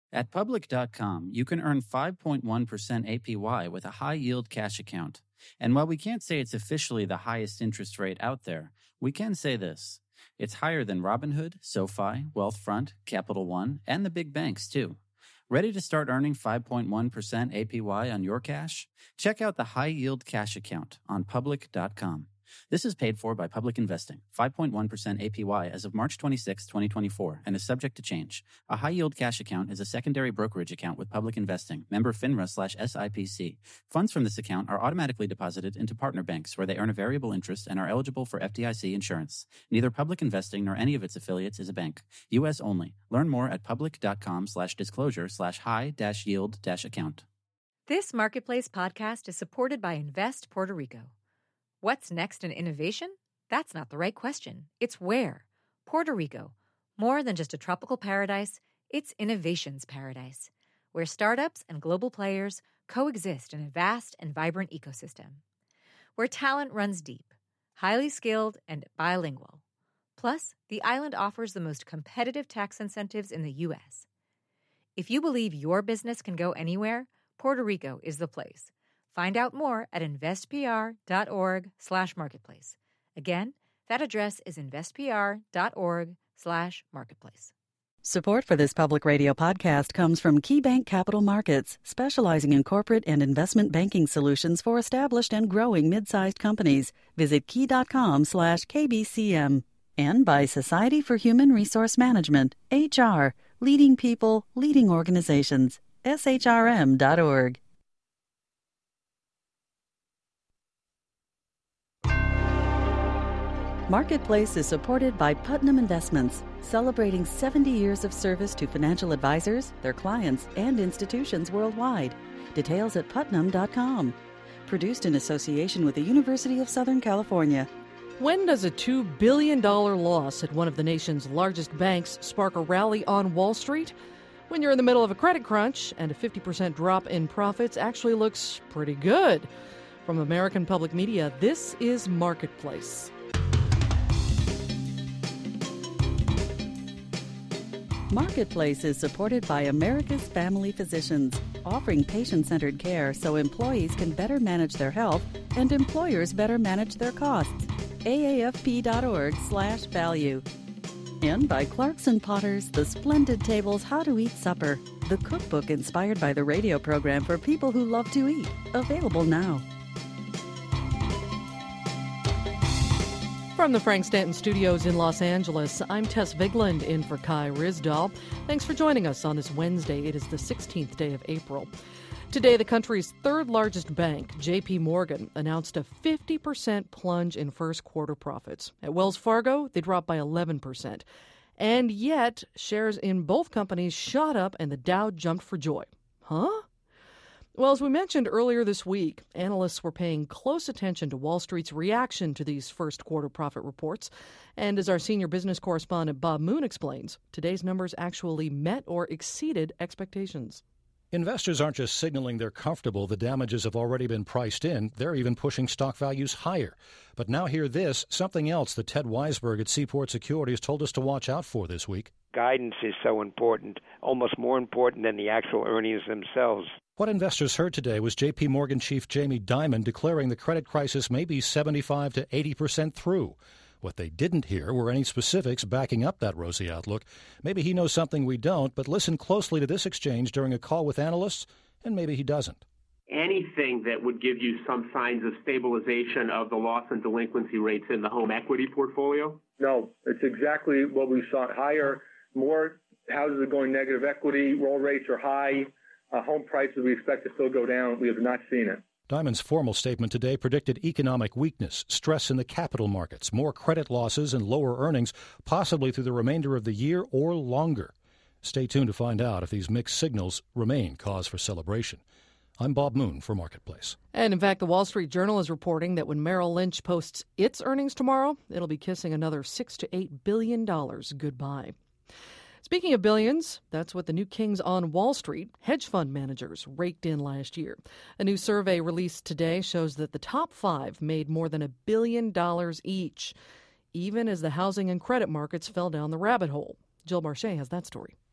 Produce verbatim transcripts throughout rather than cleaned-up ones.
At Public dot com, you can earn five point one percent A P Y with a high-yield cash account. And while we can't say it's officially the highest interest rate out there, we can say this. It's higher than Robinhood, SoFi, Wealthfront, Capital One, and the big banks, too. Ready to start earning five point one percent A P Y on your cash? Check out the high-yield cash account on Public dot com. This is paid for by Public Investing, five point one percent A P Y as of March twenty-sixth, twenty twenty-four, and is subject to change. A high-yield cash account is a secondary brokerage account with Public Investing, member FINRA slash S I P C. Funds from this account are automatically deposited into partner banks where they earn a variable interest and are eligible for F D I C insurance. Neither Public Investing nor any of its affiliates is a bank. U S only. Learn more at Public dot com slash disclosure slash high dash yield dash account. This Marketplace podcast is supported by Invest Puerto Rico. What's next in innovation? That's not the right question. It's where. Puerto Rico. More than just a tropical paradise, it's innovation's paradise, where startups and global players coexist in a vast and vibrant ecosystem. Where talent runs deep, highly skilled, and bilingual. Plus, the island offers the most competitive tax incentives in the U S. If you believe your business can go anywhere, Puerto Rico is the place. Find out more at investpr.org slash marketplace. Again, that address is investpr.org slash marketplace. Support for this public radio podcast comes from KeyBank Capital Markets, specializing in corporate and investment banking solutions for established and growing mid-sized companies. Visit key.com slash KBCM. And by Society for Human Resource Management, H R, leading people, leading organizations, S H R M dot org. Marketplace is supported by Putnam Investments, celebrating seventy years of service to financial advisors, their clients, and institutions worldwide. Details at putnam dot com. Produced in association with the University of Southern California. When does a two billion dollars loss at one of the nation's largest banks spark a rally on Wall Street? When you're in the middle of a credit crunch and a fifty percent drop in profits actually looks pretty good. From American Public Media, this is Marketplace. Marketplace is supported by America's Family Physicians, offering patient-centered care so employees can better manage their health and employers better manage their costs. A A F P dot org slash value. And by Clarkson Potters, The Splendid Table's How to Eat Supper, the cookbook inspired by the radio program for people who love to eat. Available now. From the Frank Stanton Studios in Los Angeles, I'm Tess Vigland in for Kai Risdahl. Thanks for joining us on this Wednesday. It is the sixteenth day of April. Today, the country's third largest bank, J P Morgan, announced a fifty percent plunge in first quarter profits. At Wells Fargo, they dropped by eleven percent. And yet, shares in both companies shot up and the Dow jumped for joy. Huh? Well, as we mentioned earlier this week, analysts were paying close attention to Wall Street's reaction to these first quarter profit reports. And as our senior business correspondent Bob Moon explains, today's numbers actually met or exceeded expectations. Investors aren't just signaling they're comfortable the damages have already been priced in. They're even pushing stock values higher. But now hear this, something else that Ted Weisberg at Seaport Securities told us to watch out for this week. Guidance is so important, almost more important than the actual earnings themselves. What investors heard today was J P Morgan chief Jamie Dimon declaring the credit crisis may be seventy-five to eighty percent through. What they didn't hear were any specifics backing up that rosy outlook. Maybe he knows something we don't, but listen closely to this exchange during a call with analysts, and maybe he doesn't. Anything that would give you some signs of stabilization of the loss and delinquency rates in the home equity portfolio? No, it's exactly what we saw. Higher, more houses are going negative equity, roll rates are high, uh, home prices we expect to still go down. We have not seen it. Dimon's formal statement today predicted economic weakness, stress in the capital markets, more credit losses, and lower earnings, possibly through the remainder of the year or longer. Stay tuned to find out if these mixed signals remain cause for celebration. I'm Bob Moon for Marketplace. And in fact, the Wall Street Journal is reporting that when Merrill Lynch posts its earnings tomorrow, it'll be kissing another six to eight billion dollars goodbye. Speaking of billions, that's what the new kings on Wall Street, hedge fund managers, raked in last year. A new survey released today shows that the top five made more than a billion dollars each, even as the housing and credit markets fell down the rabbit hole. Jill Marche has that story.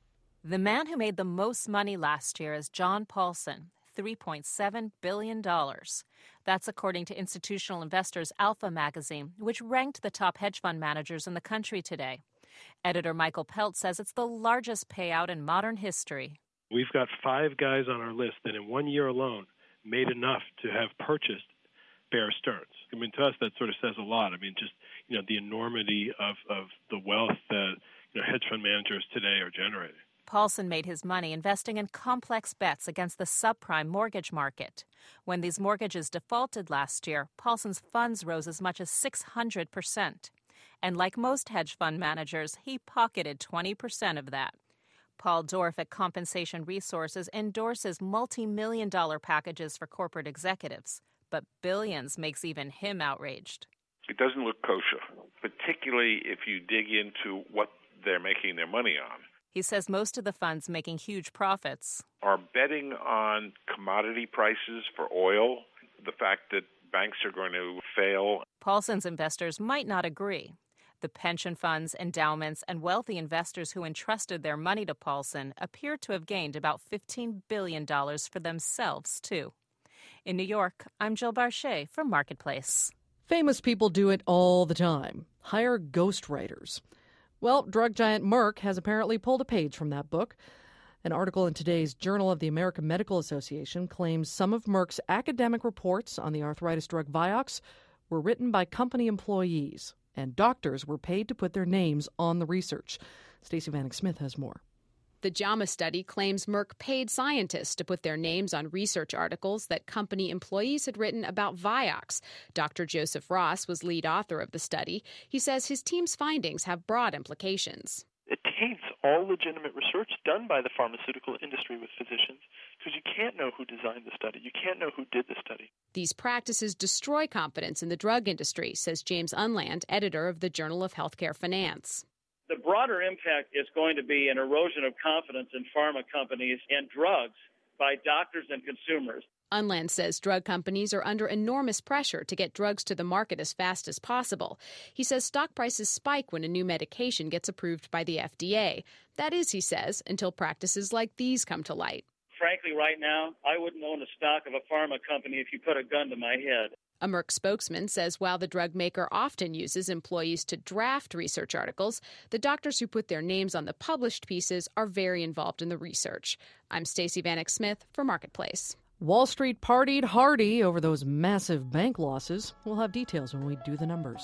The man who made the most money last year is John Paulson, three point seven billion dollars. That's according to Institutional Investors Alpha magazine, which ranked the top hedge fund managers in the country today. Editor Michael Pelt says it's the largest payout in modern history. We've got five guys on our list that in one year alone made enough to have purchased Bear Stearns. I mean, to us, that sort of says a lot. I mean, just, you know, the enormity of, of the wealth that, you know, hedge fund managers today are generating. Paulson made his money investing in complex bets against the subprime mortgage market. When these mortgages defaulted last year, Paulson's funds rose as much as six hundred percent. And like most hedge fund managers, he pocketed twenty percent of that. Paul Dorff at Compensation Resources endorses multi-million dollar packages for corporate executives, but billions makes even him outraged. It doesn't look kosher, particularly if you dig into what they're making their money on. He says most of the funds making huge profits are betting on commodity prices for oil, the fact that banks are going to fail. Paulson's investors might not agree. The pension funds, endowments, and wealthy investors who entrusted their money to Paulson appear to have gained about fifteen billion dollars for themselves, too. In New York, I'm Jill Barchet for Marketplace. Famous people do it all the time. Hire ghostwriters. Well, drug giant Merck has apparently pulled a page from that book. An article in today's Journal of the American Medical Association claims some of Merck's academic reports on the arthritis drug Vioxx were written by company employees, and doctors were paid to put their names on the research. Stacey Vanek Smith has more. The JAMA study claims Merck paid scientists to put their names on research articles that company employees had written about Vioxx. Doctor Joseph Ross was lead author of the study. He says his team's findings have broad implications. It taints all legitimate research done by the pharmaceutical industry with physicians, because you can't know who designed the study. You can't know who did the study. These practices destroy confidence in the drug industry, says James Unland, editor of the Journal of Healthcare Finance. The broader impact is going to be an erosion of confidence in pharma companies and drugs by doctors and consumers. Unland says drug companies are under enormous pressure to get drugs to the market as fast as possible. He says stock prices spike when a new medication gets approved by the F D A. That is, he says, until practices like these come to light. Frankly, right now, I wouldn't own a stock of a pharma company if you put a gun to my head. A Merck spokesman says while the drug maker often uses employees to draft research articles, the doctors who put their names on the published pieces are very involved in the research. I'm Stacey Vanek Smith for Marketplace. Wall Street partied hardy over those massive bank losses. We'll have details when we do the numbers.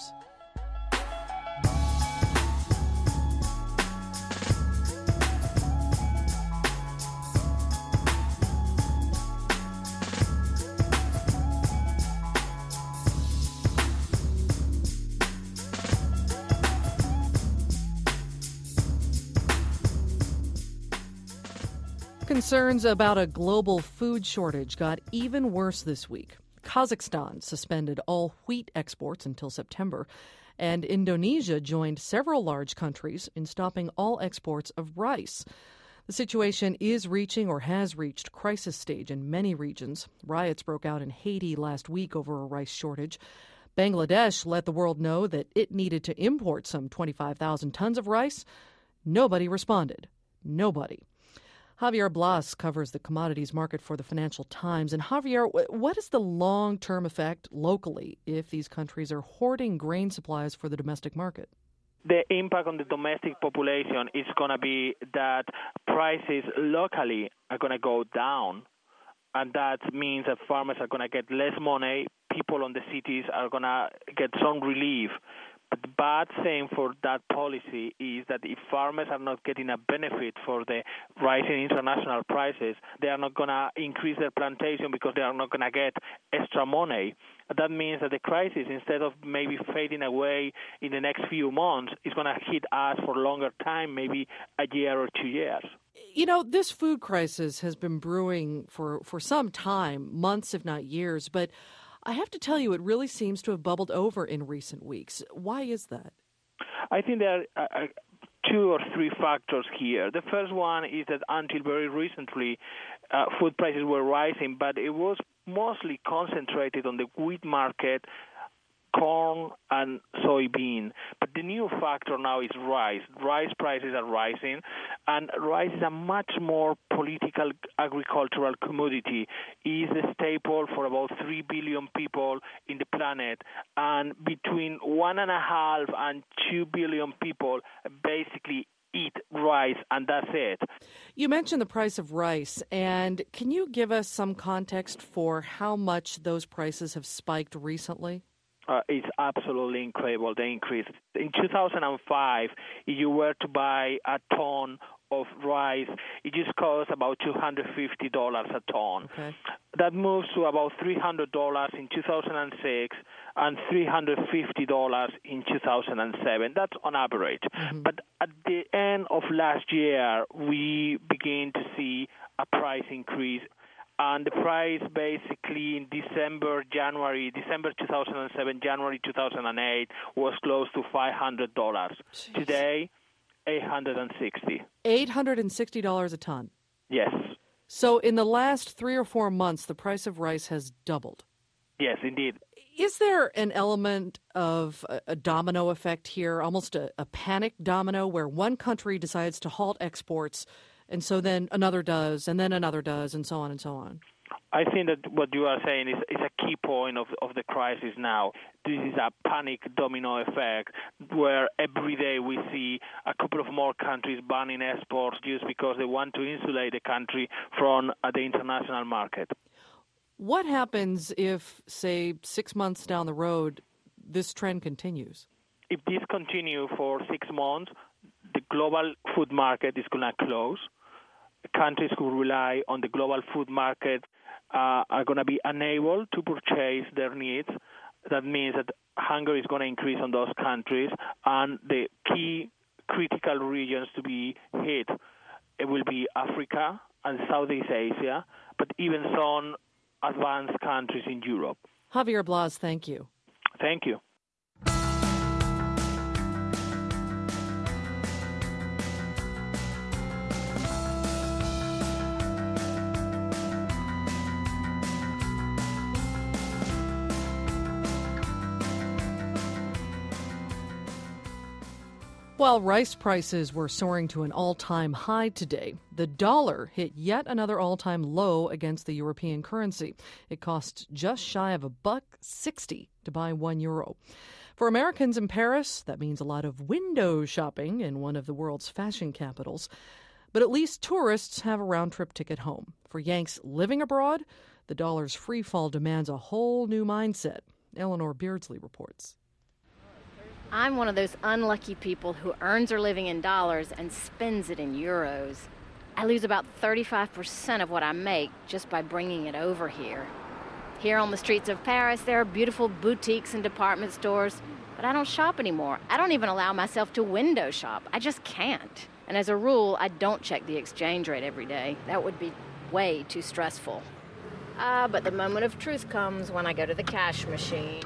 Concerns about a global food shortage got even worse this week. Kazakhstan suspended all wheat exports until September, and Indonesia joined several large countries in stopping all exports of rice. The situation is reaching or has reached crisis stage in many regions. Riots broke out in Haiti last week over a rice shortage. Bangladesh let the world know that it needed to import some twenty-five thousand tons of rice. Nobody responded. Nobody. Javier Blas covers the commodities market for the Financial Times. And Javier, what is the long-term effect locally if these countries are hoarding grain supplies for the domestic market? The impact on the domestic population is going to be that prices locally are going to go down, and that means that farmers are going to get less money, people on the cities are going to get some relief. But the bad thing for that policy is that if farmers are not getting a benefit for the rising international prices, they are not going to increase their plantation because they are not going to get extra money. That means that the crisis, instead of maybe fading away in the next few months, is going to hit us for a longer time, maybe a year or two years. You know, this food crisis has been brewing for, for some time, months if not years, but I have to tell you, it really seems to have bubbled over in recent weeks. Why is that? I think there are uh, two or three factors here. The first one is that until very recently, uh, food prices were rising, but it was mostly concentrated on the wheat market corn and soybean. But the new factor now is rice. Rice prices are rising, and rice is a much more political agricultural commodity. It is a staple for about three billion people in the planet, and between one and a half and two billion people basically eat rice, and that's it. You mentioned the price of rice, and can you give us some context for how much those prices have spiked recently? Uh, it's absolutely incredible, the increase. In two thousand five, if you were to buy a ton of rice, it just cost about two hundred fifty dollars a ton. Okay. That moves to about three hundred dollars in two thousand six and three hundred fifty dollars in two thousand seven. That's on average. Mm-hmm. But at the end of last year, we began to see a price increase. And the price basically in December, January, December two thousand seven, January two thousand eight was close to five hundred dollars. Jeez. Today, eight hundred sixty dollars. eight hundred sixty dollars a ton? Yes. So in the last three or four months, the price of rice has doubled? Yes, indeed. Is there an element of a, a domino effect here, almost a, a panic domino, where one country decides to halt exports, and so then another does, and then another does, and so on and so on? I think that what you are saying is, is a key point of, of the crisis now. This is a panic domino effect where every day we see a couple of more countries banning exports just because they want to insulate the country from uh, the international market. What happens if, say, six months down the road, this trend continues? If this continues for six months, the global food market is going to close. Countries who rely on the global food market uh, are going to be unable to purchase their needs. That means that hunger is going to increase on those countries, and the key critical regions to be hit it will be Africa and Southeast Asia, but even some advanced countries in Europe. Javier Blas, thank you. Thank you. While rice prices were soaring to an all-time high today, the dollar hit yet another all-time low against the European currency. It cost just shy of a buck sixty to buy one euro. For Americans in Paris, that means a lot of window shopping in one of the world's fashion capitals. But at least tourists have a round-trip ticket home. For Yanks living abroad, the dollar's free fall demands a whole new mindset. Eleanor Beardsley reports. I'm one of those unlucky people who earns her living in dollars and spends it in euros. I lose about thirty-five percent of what I make just by bringing it over here. Here on the streets of Paris, there are beautiful boutiques and department stores, but I don't shop anymore. I don't even allow myself to window shop. I just can't. And as a rule, I don't check the exchange rate every day. That would be way too stressful. Ah, uh, but the moment of truth comes when I go to the cash machine.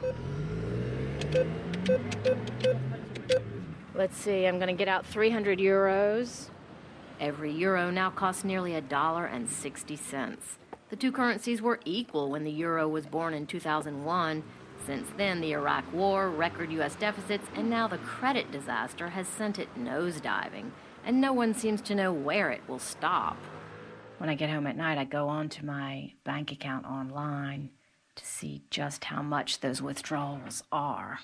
Let's see, I'm going to get out three hundred euros. Every euro now costs nearly a dollar and sixty cents. The two currencies were equal when the euro was born in two thousand one. Since then, the Iraq War, record U S deficits, and now the credit disaster has sent it nosediving, and no one seems to know where it will stop. When I get home at night, I go on to my bank account online to see just how much those withdrawals are.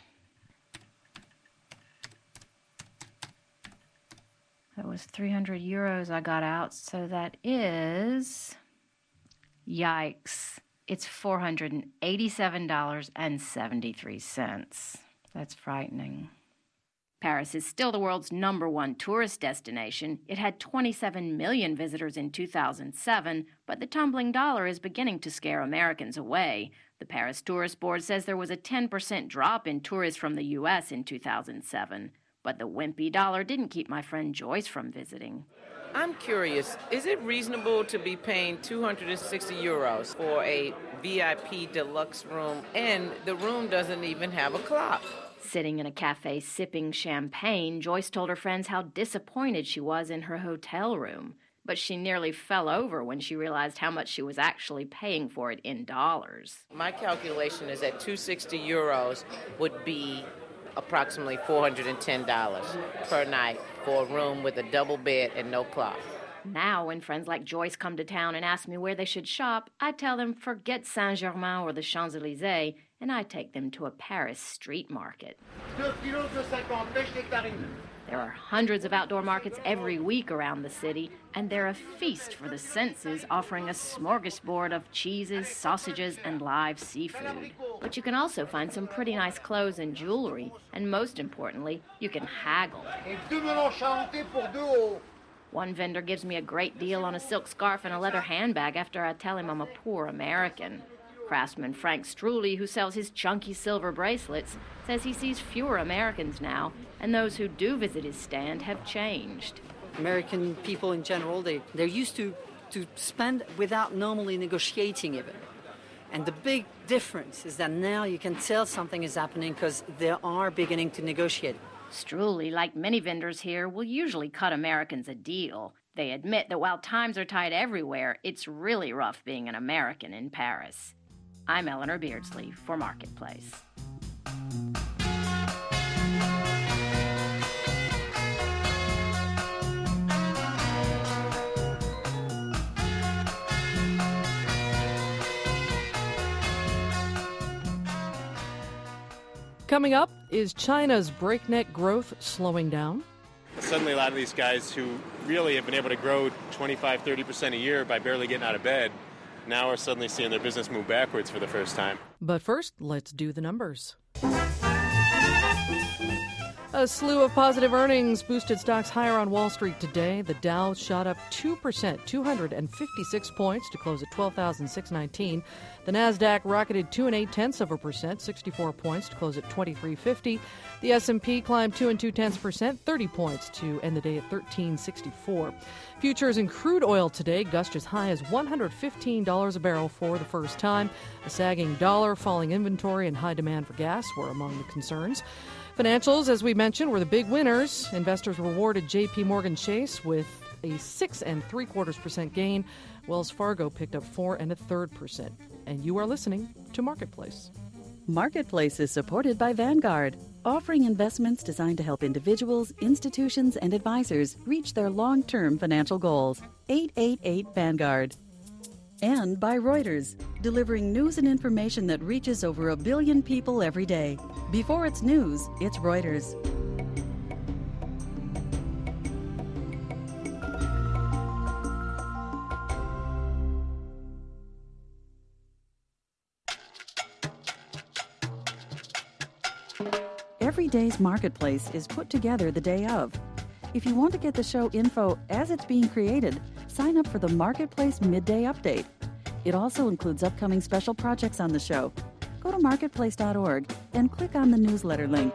That was three hundred euros I got out, so that is... Yikes. It's four hundred eighty-seven dollars and seventy-three cents. That's frightening. Paris is still the world's number one tourist destination. It had twenty-seven million visitors in two thousand seven, but the tumbling dollar is beginning to scare Americans away. The Paris Tourist Board says there was a ten percent drop in tourists from the U S in two thousand seven. But the wimpy dollar didn't keep my friend Joyce from visiting. I'm curious, is it reasonable to be paying two hundred sixty euros for a V I P deluxe room, and the room doesn't even have a clock? Sitting in a cafe sipping champagne, Joyce told her friends how disappointed she was in her hotel room. but she nearly fell over when she realized how much she was actually paying for it in dollars. My calculation is that two hundred sixty euros would be approximately four hundred ten dollars per night for a room with a double bed and no clock. Now, when friends like Joyce come to town and ask me where they should shop, I tell them forget Saint-Germain or the Champs-Élysées, and I take them to a Paris street market. There are hundreds of outdoor markets every week around the city, and they're a feast for the senses, offering a smorgasbord of cheeses, sausages, and live seafood. But you can also find some pretty nice clothes and jewelry, and most importantly, you can haggle. One vendor gives me a great deal on a silk scarf and a leather handbag after I tell him I'm a poor American. Craftsman Frank Strulli, who sells his chunky silver bracelets, says he sees fewer Americans now, and those who do visit his stand have changed. American people in general, they, they're used to, to spend without normally negotiating even. And the big difference is that now you can tell something is happening because they are beginning to negotiate. Strulli, like many vendors here, will usually cut Americans a deal. They admit that while times are tight everywhere, it's really rough being an American in Paris. I'm Eleanor Beardsley for Marketplace. Coming up, is China's breakneck growth slowing down? Suddenly, a lot of these guys who really have been able to grow twenty-five, thirty percent a year by barely getting out of bed, now are suddenly seeing their business move backwards for the first time. But first, let's do the numbers. A slew of positive earnings boosted stocks higher on Wall Street today. The Dow shot up two percent, two hundred fifty-six points to close at twelve thousand six hundred nineteen. The Nasdaq rocketed two and eight tenths of a percent, sixty-four points to close at twenty-three fifty. The S and P climbed two and two tenths percent, thirty points to end the day at thirteen sixty-four. Futures in crude oil today gushed as high as one hundred fifteen dollars a barrel for the first time. A sagging dollar, falling inventory, and high demand for gas were among the concerns. Financials, as we mentioned, were the big winners. Investors rewarded J P Morgan Chase with a six and three quarters percent gain. Wells Fargo picked up four and a third percent. And you are listening to Marketplace. Marketplace is supported by Vanguard, offering investments designed to help individuals, institutions, and advisors reach their long-term financial goals. eight eight eight Vanguard. And by Reuters, delivering news and information that reaches over a billion people every day. Before it's news, it's Reuters. Every day's Marketplace is put together the day of. If you want to get the show info as it's being created, sign up for the Marketplace Midday Update. It also includes upcoming special projects on the show. Go to marketplace dot org and click on the newsletter link.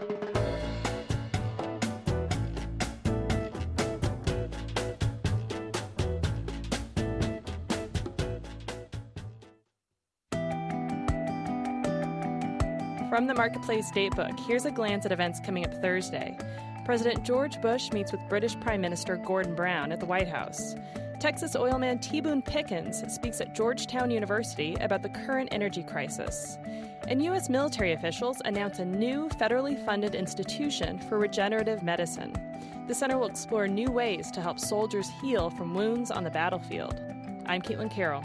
From the Marketplace Datebook, here's a glance at events coming up Thursday. President George Bush meets with British Prime Minister Gordon Brown at the White House. Texas oilman T. Boone Pickens speaks at Georgetown University about the current energy crisis. And U S military officials announce a new federally funded institution for regenerative medicine. The center will explore new ways to help soldiers heal from wounds on the battlefield. I'm Caitlin Carroll.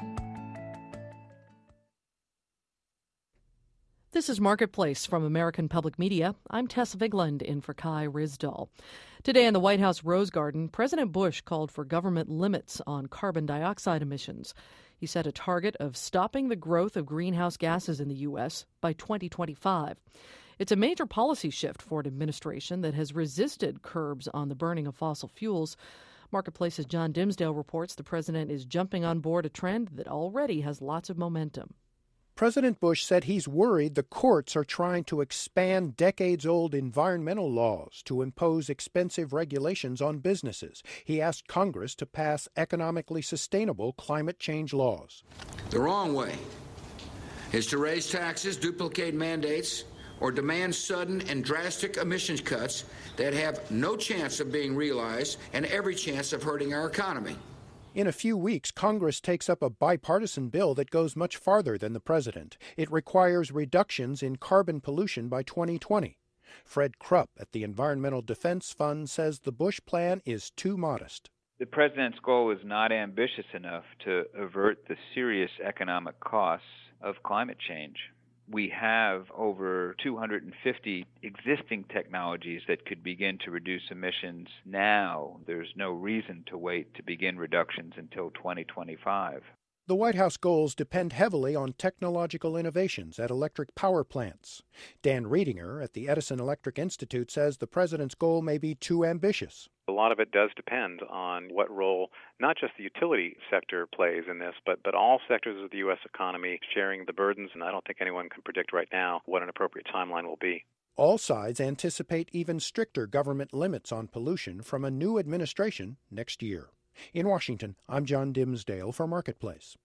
This is Marketplace from American Public Media. I'm Tess Vigland in for Kai Rizdal. Today in the White House Rose Garden, President Bush called for government limits on carbon dioxide emissions. He set a target of stopping the growth of greenhouse gases in the U S by twenty twenty-five. It's a major policy shift for an administration that has resisted curbs on the burning of fossil fuels. Marketplace's John Dimsdale reports the president is jumping on board a trend that already has lots of momentum. President Bush said he's worried the courts are trying to expand decades-old environmental laws to impose expensive regulations on businesses. He asked Congress to pass economically sustainable climate change laws. The wrong way is to raise taxes, duplicate mandates, or demand sudden and drastic emissions cuts that have no chance of being realized and every chance of hurting our economy. In a few weeks, Congress takes up a bipartisan bill that goes much farther than the president. It requires reductions in carbon pollution by twenty twenty. Fred Krupp at the Environmental Defense Fund says the Bush plan is too modest. The president's goal is not ambitious enough to avert the serious economic costs of climate change. We have over two hundred fifty existing technologies that could begin to reduce emissions now. There's no reason to wait to begin reductions until twenty twenty-five. The White House goals depend heavily on technological innovations at electric power plants. Dan Riedinger at the Edison Electric Institute says the president's goal may be too ambitious. A lot of it does depend on what role not just the utility sector plays in this, but, but all sectors of the U S economy sharing the burdens, and I don't think anyone can predict right now what an appropriate timeline will be. All sides anticipate even stricter government limits on pollution from a new administration next year. In Washington, I'm John Dimsdale for Marketplace.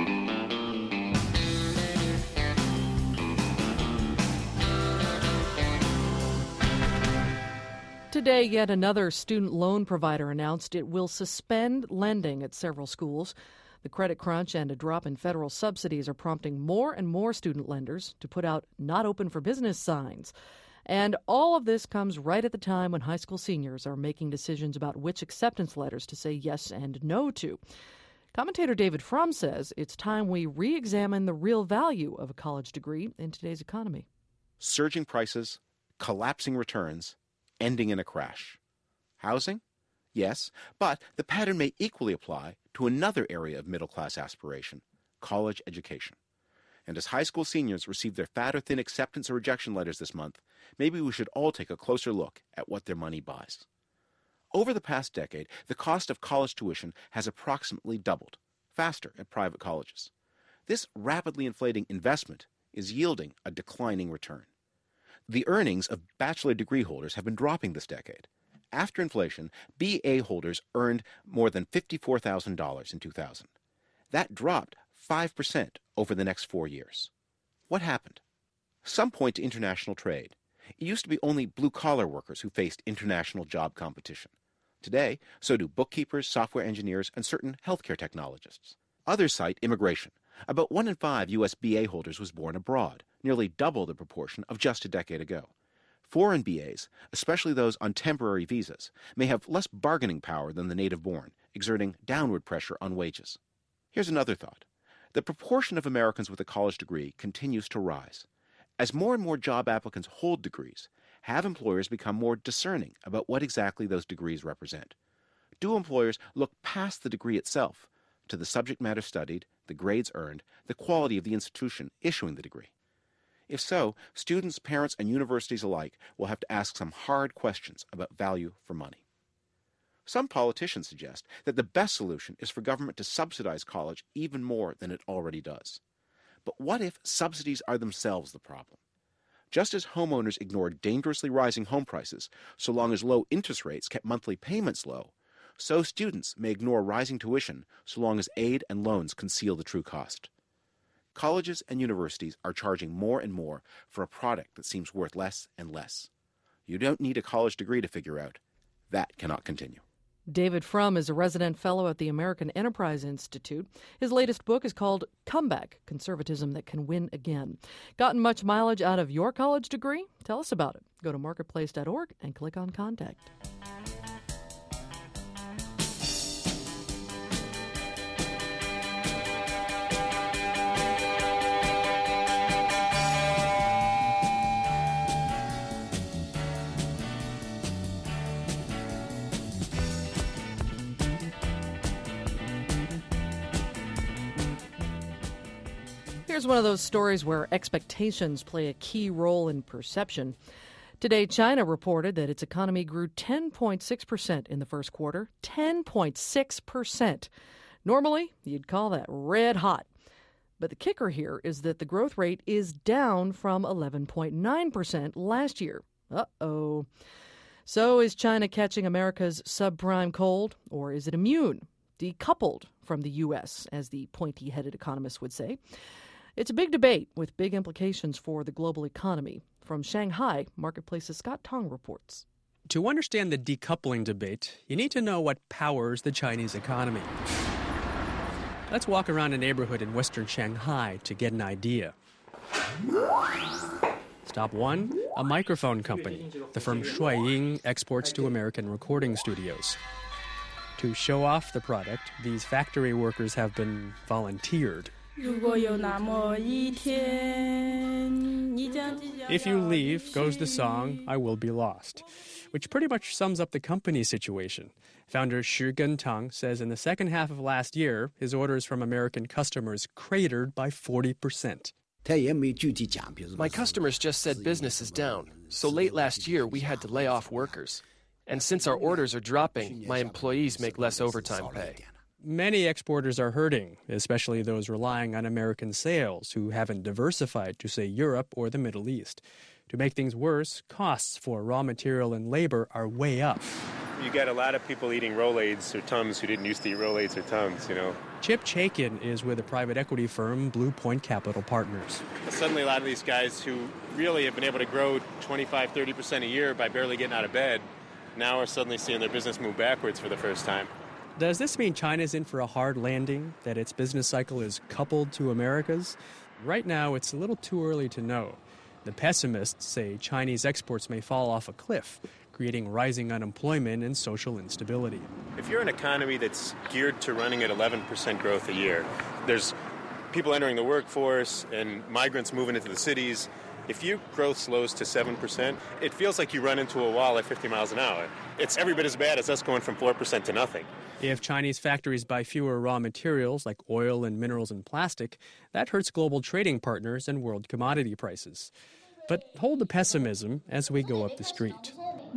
Today, yet another student loan provider announced it will suspend lending at several schools. The credit crunch and a drop in federal subsidies are prompting more and more student lenders to put out "not open for business" signs. And all of this comes right at the time when high school seniors are making decisions about which acceptance letters to say yes and no to. Commentator David Frum says it's time we re-examine the real value of a college degree in today's economy. Surging prices, collapsing returns, ending in a crash. Housing? Yes, but the pattern may equally apply to another area of middle-class aspiration, college education. And as high school seniors receive their fat or thin acceptance or rejection letters this month, maybe we should all take a closer look at what their money buys. Over the past decade, the cost of college tuition has approximately doubled, faster at private colleges. This rapidly inflating investment is yielding a declining return. The earnings of bachelor degree holders have been dropping this decade. After inflation, B A holders earned more than fifty-four thousand dollars in two thousand. That dropped five percent over the next four years. What happened? Some point to international trade. It used to be only blue-collar workers who faced international job competition. Today, so do bookkeepers, software engineers, and certain healthcare technologists. Others cite immigration. About one in five U S B A holders was born abroad, nearly double the proportion of just a decade ago. Foreign B As, especially those on temporary visas, may have less bargaining power than the native-born, exerting downward pressure on wages. Here's another thought. The proportion of Americans with a college degree continues to rise. As more and more job applicants hold degrees, have employers become more discerning about what exactly those degrees represent? Do employers look past the degree itself to the subject matter studied, the grades earned, the quality of the institution issuing the degree? If so, students, parents, and universities alike will have to ask some hard questions about value for money. Some politicians suggest that the best solution is for government to subsidize college even more than it already does. But what if subsidies are themselves the problem? Just as homeowners ignored dangerously rising home prices so long as low interest rates kept monthly payments low, so students may ignore rising tuition so long as aid and loans conceal the true cost. Colleges and universities are charging more and more for a product that seems worth less and less. You don't need a college degree to figure out that cannot continue. David Frum is a resident fellow at the American Enterprise Institute. His latest book is called Comeback: Conservatism That Can Win Again. Gotten much mileage out of your college degree? Tell us about it. Go to marketplace dot org and click on Contact. Here's one of those stories where expectations play a key role in perception. Today, China reported that its economy grew ten point six percent in the first quarter. ten point six percent. Normally, you'd call that red hot. But the kicker here is that the growth rate is down from eleven point nine percent last year. Uh-oh. So is China catching America's subprime cold, or is it immune, decoupled from the U S, as the pointy-headed economists would say? It's a big debate with big implications for the global economy. From Shanghai, Marketplace's Scott Tong reports. To understand the decoupling debate, you need to know what powers the Chinese economy. Let's walk around a neighborhood in western Shanghai to get an idea. Stop one, a microphone company. The firm Shuiying exports to American recording studios. To show off the product, these factory workers have been volunteered. If you leave, goes the song, I Will Be Lost, which pretty much sums up the company's situation. Founder Shi Gentang says in the second half of last year, his orders from American customers cratered by forty percent. My customers just said business is down, so late last year we had to lay off workers. And since our orders are dropping, my employees make less overtime pay. Many exporters are hurting, especially those relying on American sales who haven't diversified to, say, Europe or the Middle East. To make things worse, costs for raw material and labor are way up. You get a lot of people eating Rolaids or Tums who didn't used to eat Rolaids or Tums, you know. Chip Chaikin is with a private equity firm, Blue Point Capital Partners. Suddenly a lot of these guys who really have been able to grow twenty-five, thirty percent a year by barely getting out of bed now are suddenly seeing their business move backwards for the first time. Does this mean China's in for a hard landing, that its business cycle is coupled to America's? Right now, it's a little too early to know. The pessimists say Chinese exports may fall off a cliff, creating rising unemployment and social instability. If you're an economy that's geared to running at eleven percent growth a year, there's people entering the workforce and migrants moving into the cities. If your growth slows to seven percent, it feels like you run into a wall at fifty miles an hour. It's every bit as bad as us going from four percent to nothing. If Chinese factories buy fewer raw materials like oil and minerals and plastic, that hurts global trading partners and world commodity prices. But hold the pessimism as we go up the street.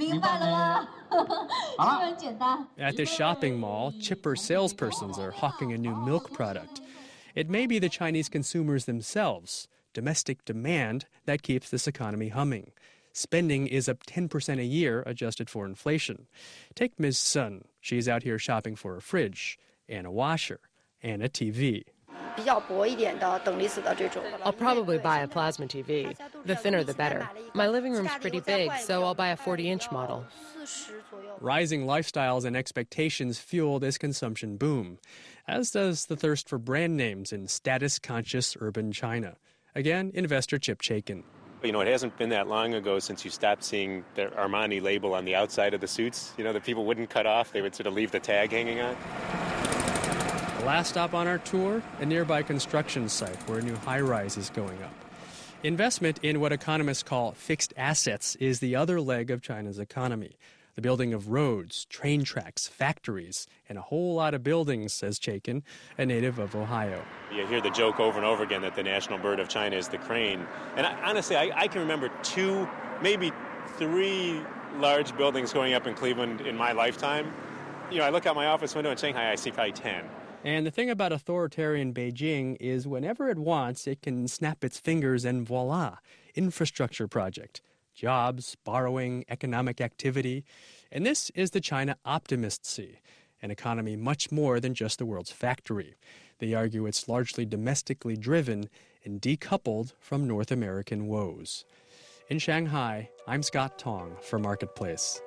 At the shopping mall, chipper salespersons are hawking a new milk product. It may be the Chinese consumers themselves, domestic demand, that keeps this economy humming. Spending is up ten percent a year, adjusted for inflation. Take Miz Sun. She's out here shopping for a fridge, and a washer, and a T V. I'll probably buy a plasma T V. The thinner, the better. My living room's pretty big, so I'll buy a forty-inch model. Rising lifestyles and expectations fuel this consumption boom, as does the thirst for brand names in status-conscious urban China. Again, investor Chip Chaikin. You know, it hasn't been that long ago since you stopped seeing the Armani label on the outside of the suits. You know, that people wouldn't cut off. They would sort of leave the tag hanging on. The last stop on our tour, a nearby construction site where a new high-rise is going up. Investment in what economists call fixed assets is the other leg of China's economy. The building of roads, train tracks, factories, and a whole lot of buildings, says Chaikin, a native of Ohio. You hear the joke over and over again that the national bird of China is the crane. And I, honestly, I, I can remember two, maybe three large buildings going up in Cleveland in my lifetime. You know, I look out my office window in Shanghai, I see probably ten. And the thing about authoritarian Beijing is whenever it wants, it can snap its fingers and voila, infrastructure project. Jobs, borrowing, economic activity. And this is the China optimists see, an economy much more than just the world's factory. They argue it's largely domestically driven and decoupled from North American woes. In Shanghai, I'm Scott Tong for Marketplace.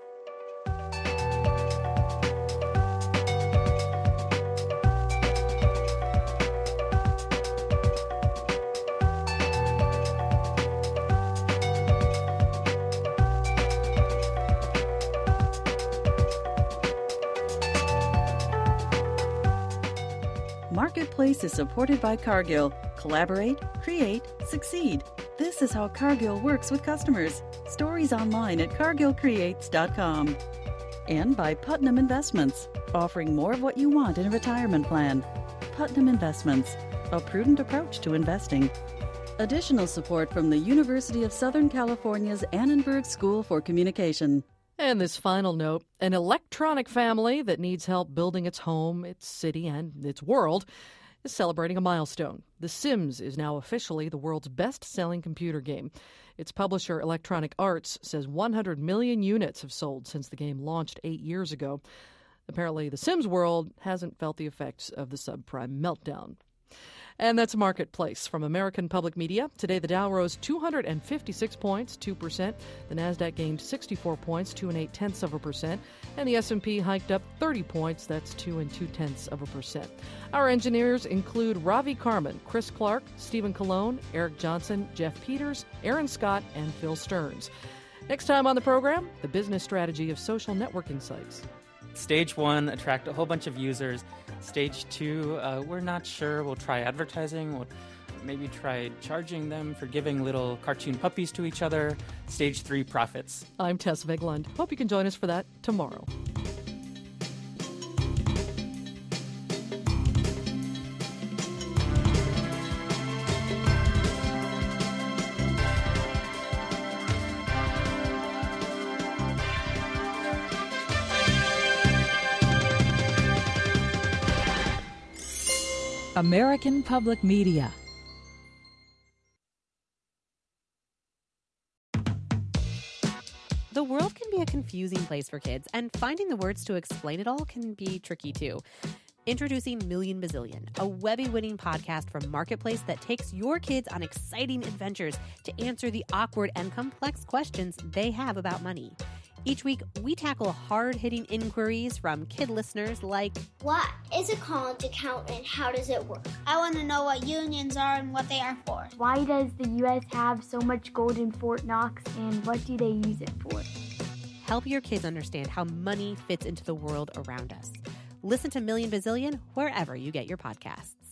Marketplace is supported by Cargill. Collaborate, create, succeed. This is how Cargill works with customers. Stories online at cargill creates dot com. And by Putnam Investments, offering more of what you want in a retirement plan. Putnam Investments, a prudent approach to investing. Additional support from the University of Southern California's Annenberg School for Communication. And this final note, an electronic family that needs help building its home, its city, and its world is celebrating a milestone. The Sims is now officially the world's best-selling computer game. Its publisher, Electronic Arts, says one hundred million units have sold since the game launched eight years ago. Apparently, the Sims world hasn't felt the effects of the subprime meltdown. And that's Marketplace from American Public Media. Today, the Dow rose two hundred fifty-six points, two percent. The Nasdaq gained sixty-four points, two and eight tenths of a percent. And the S and P hiked up thirty points, that's two and two tenths of a percent. Our engineers include Ravi Carmen, Chris Clark, Stephen Colon, Eric Johnson, Jeff Peters, Aaron Scott, and Phil Stearns. Next time on the program, the business strategy of social networking sites. Stage one, attract a whole bunch of users. Stage two, uh, we're not sure. We'll try advertising. We'll maybe try charging them for giving little cartoon puppies to each other. Stage three, profits. I'm Tess Vigland. Hope you can join us for that tomorrow. American Public Media. The world can be a confusing place for kids, and finding the words to explain it all can be tricky too. Introducing Million Bazillion, a Webby-winning podcast from Marketplace that takes your kids on exciting adventures to answer the awkward and complex questions they have about money. Each week, we tackle hard-hitting inquiries from kid listeners like, what is a college account and how does it work? I want to know what unions are and what they are for. Why does the U S have so much gold in Fort Knox and what do they use it for? Help your kids understand how money fits into the world around us. Listen to Million Bazillion wherever you get your podcasts.